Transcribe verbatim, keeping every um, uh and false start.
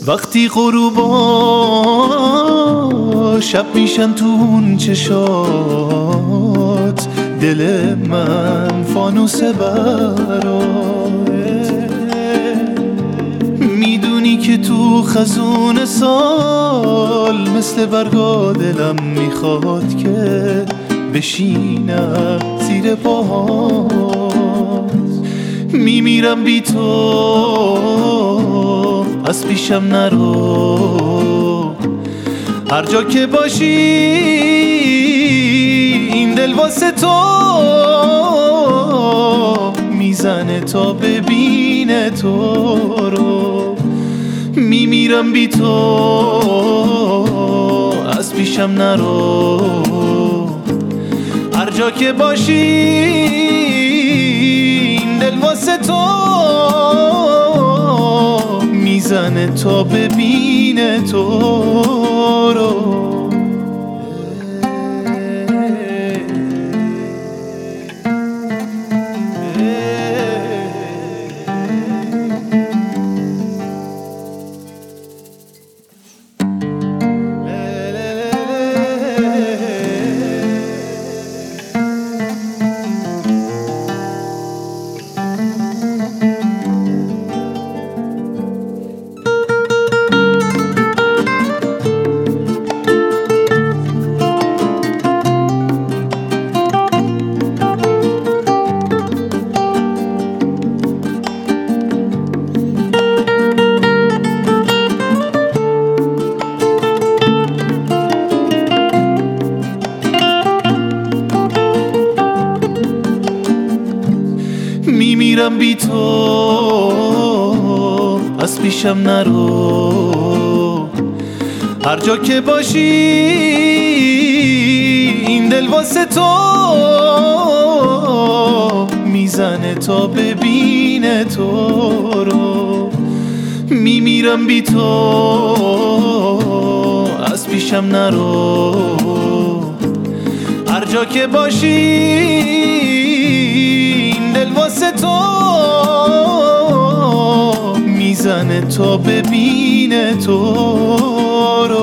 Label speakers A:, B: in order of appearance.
A: وقتی غروبا شب میشن تو اون چشات، دل من فانوس براه. میدونی که تو خزون سال مثل برگا دلم میخواد که بشینم زیر پاهات. میمیرم بی تو، از پیشم نرو. هر جا که باشی این دل واسه تو میزنه تا ببینه تو رو. میمیرم بی تو، از پیشم نرو. هر جا که باشی این دل واسه تو میزنه تا ببینه تو رو. میمیرم بی تو، از پیشم نرو. هر جا که باشی این دل واسه تو میزنه تا ببینه تو رو. میمیرم بی تو، از پیشم نرو. هر جا که باشی دل واسه تو میزنه تا ببینه تو رو.